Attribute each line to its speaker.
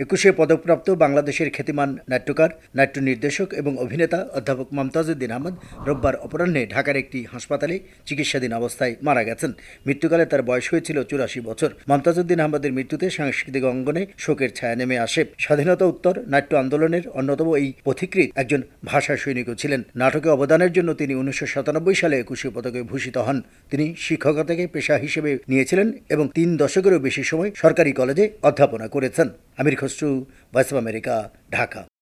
Speaker 1: একুশে পদকপ্রাপ্ত বাংলাদেশের খ্যাতিমান নাট্যকার, নাট্য নির্দেশক এবং অভিনেতা অধ্যাপক মমতাজউদ্দিন আহমদ রোববার অপরাহ্নে ঢাকার একটি হাসপাতালে চিকিৎসাধীন অবস্থায় মারা গেছেন। মৃত্যুকালে তার বয়স হয়েছিল 84 বছর। মমতাজউদ্দিন আহমদের মৃত্যুতে সাংস্কৃতিক অঙ্গনে শোকের ছায়া নেমে আসে। স্বাধীনতা উত্তর নাট্য আন্দোলনের অন্যতম এই পথিকৃৎ একজন ভাষা সৈনিকও ছিলেন। নাটকে অবদানের জন্য তিনি 1997 সালে একুশে পদকে ভূষিত হন। তিনি শিক্ষকতাকে পেশা হিসেবে নিয়েছিলেন এবং 3 দশকেরও বেশি সময় সরকারি কলেজে অধ্যাপনা করেছেন। Amir Khasru, Voice of America, Dhaka.